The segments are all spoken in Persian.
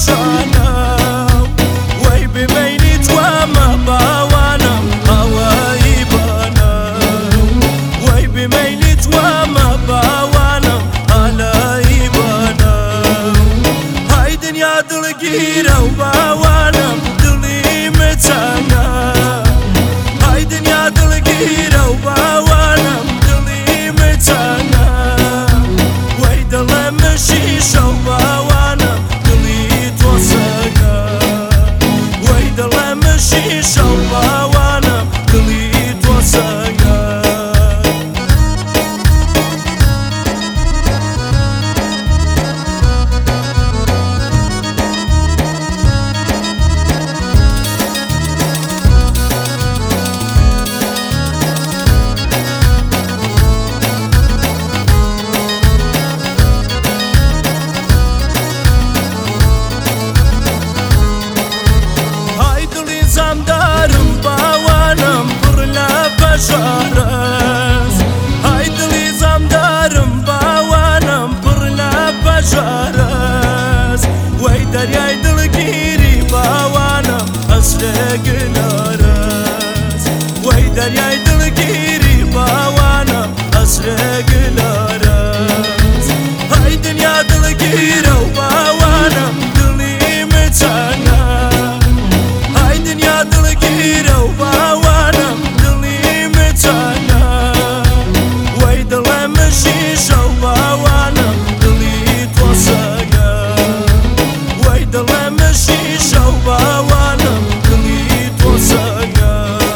پەشانە وەی بمەینی توامە باوانم هەوایی بانە وەی بمەینی توامە باوانم هەلایی بانە های دنیا دڵگیرە و باوانم دڵی مچانە های دنیا دڵگیرە و باوانم دڵی مچانە وەی دڵە مشیشە و باوانم دڵی تۆسەگە وەی دڵە مشیشە و باوانم دڵی تۆسەگە زامدارم باوانم پڕ لە بەژارەس های دڵی زامدارم باوانم پڕ لە بەژارەس وەی دەریای دڵگیری باوانم ئەسرە گلارەس وەی دەریای دڵگیری باوانم ئەسرە گلارەس های دنیا دڵگیرە و باوانم دڵی مچانە دڵگیرە و باوانم دڵی مچانە وەی دڵە مشیشە و باوانم دڵی تۆسەگە وەی دڵە مشیشە و باوانم دڵی تۆسەگە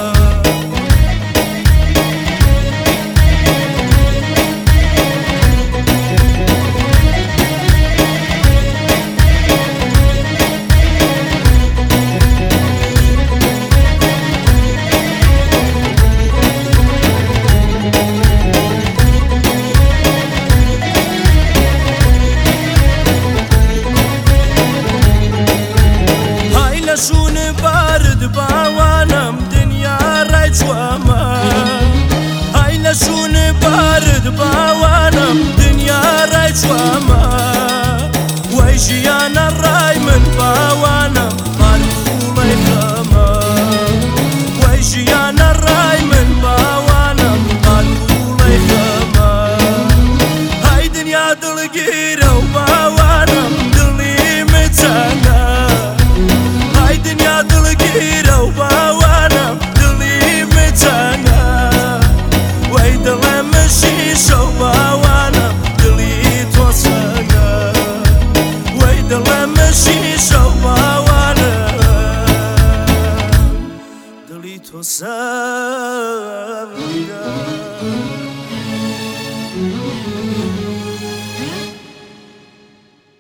شون بارد باوانم دنیا ڕای چوامە های لە شون بارد باوانم دنیا ڕای چوامە وەی ژیانە ڕای من باوانم هەرگوڵەی خەمە وەی ژیانە ڕای من باوانم هەرگوڵەی خەمە های دنیا دڵگیرە و باوانم دڵی مچانە دنیا دڵگیرە و باوانم دڵی مچانە وەی دڵە مشیشە و باوانم دڵی تۆسەگە وەی دڵە مشیشە و باوانم دڵی تۆسەگە